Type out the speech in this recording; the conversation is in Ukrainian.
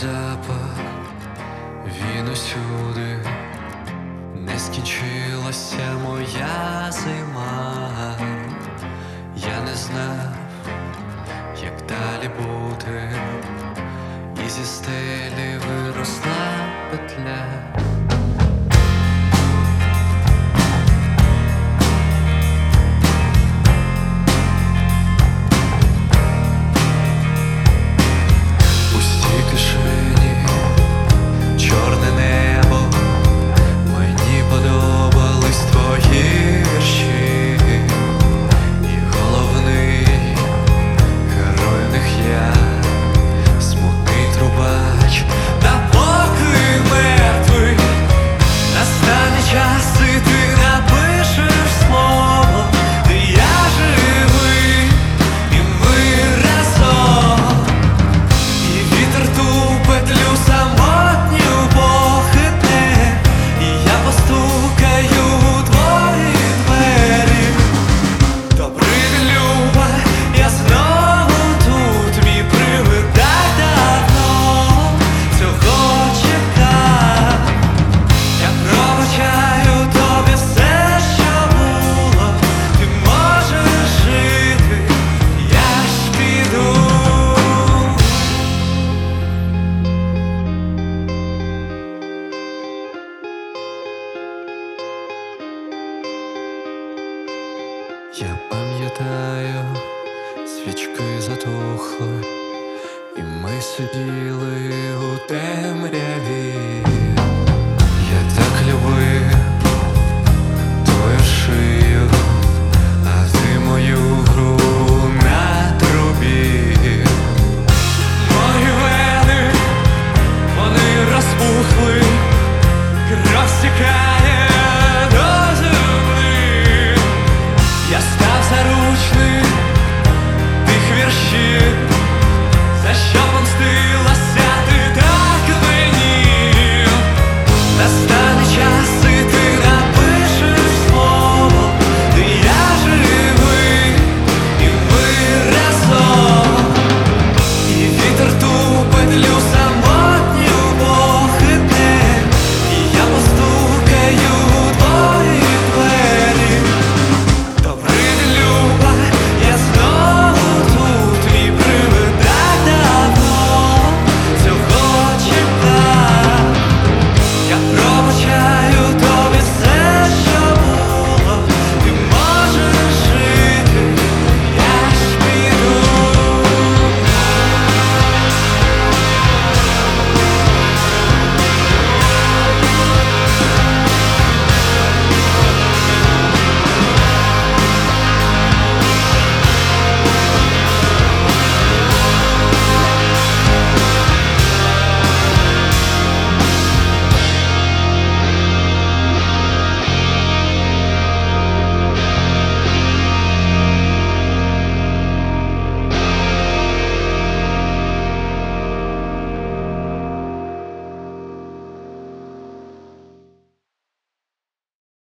запах, він усюди, не скінчилася моя зима. Я не знав, як далі бути, і зі стелі виросла петля. Чорне небо, мені подобались твої вірші, і головний герой в них я, смутний трубач, та поки мертвий, настане час, і ти напишеш слово, де я живий, і ми разом, і вітер ту петлю самотню похитне, і я постукаю у твої двері. Добрий день, люба, я знову тут, мій привидай давно цього чекав. Я пробачаю тобі все, що було, ти можеш жити, я ж піду. Я пам'ятаю, свічки затухли, і ми сиділи у темряві.